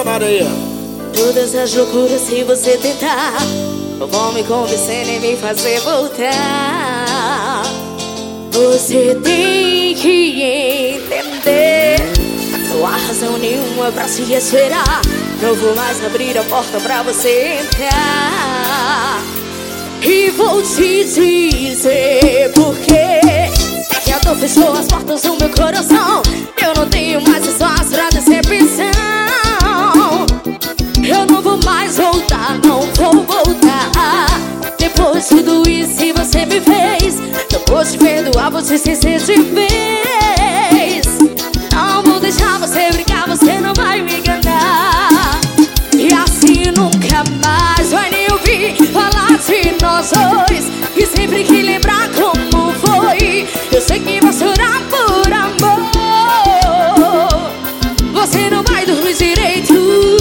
apaixonado aí. Todas as loucuras que você tentar não vão me convencer nem me fazer voltar. Você tem que entender, não há razão nenhuma pra se esperar. Não vou mais abrir a porta pra você entrar. E vou te dizer porquê. Que a dor fechou as portas do meu coração. Eu não tenho mais espaço pra decepção. Eu não vou mais voltar, não vou voltar. Depois de tudo isso que você me fez, não vou te perdoar, vou te esquecer de vez. Não vou deixar você brincar, você não vai me enganar. E assim nunca mais vai nem ouvir falar de nós dois. E sempre que lembrar como foi, eu sei que vou chorar por amor. Você não vai dormir direito.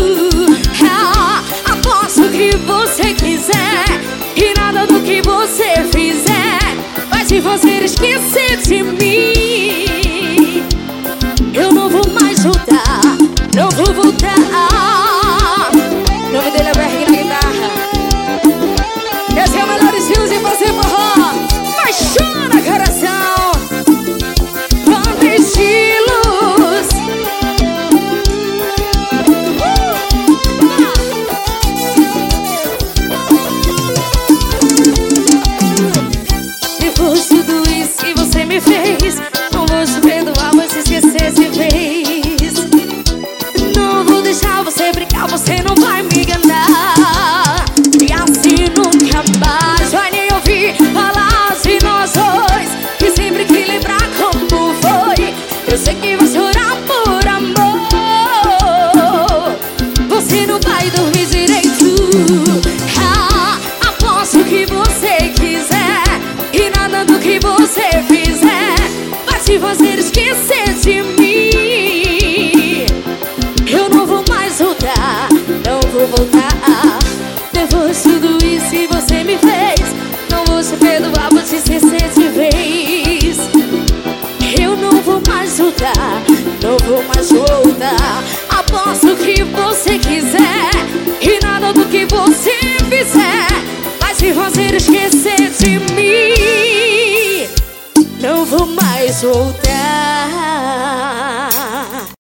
Aposto que você quiser, e nada do que você fizer vai te fazer esquecer de mim. Eu não vou mais voltar, não vou voltar. O nome dele é Berg na guitarra. Esse é o melhor estilo de fazer forró. Mas chora, coração. Banda Estilos. Depois de tudo isso que você me fez, não vou te perdoar, vou te esquecer de vez. Não vou deixar você brincar, você não vai me enganar. E assim nunca mais vai nem ouvir falar de nós dois. E sempre que lembrar como foi, eu sei que vou chorar por amor. Você não vai dormir direito. Aposto que você quiser, e nada do que você fizer vai te fazer esquecer de mim. Eu não vou mais voltar, não vou voltar. Depois de tudo isso que você me fez, não vou te perdoar, vou te esquecer de vez. Eu não vou mais voltar, não vou mais voltar. Aposto que você quiser, e nada do que você fizer vai te fazer esquecer de mim. Não vou mais voltar.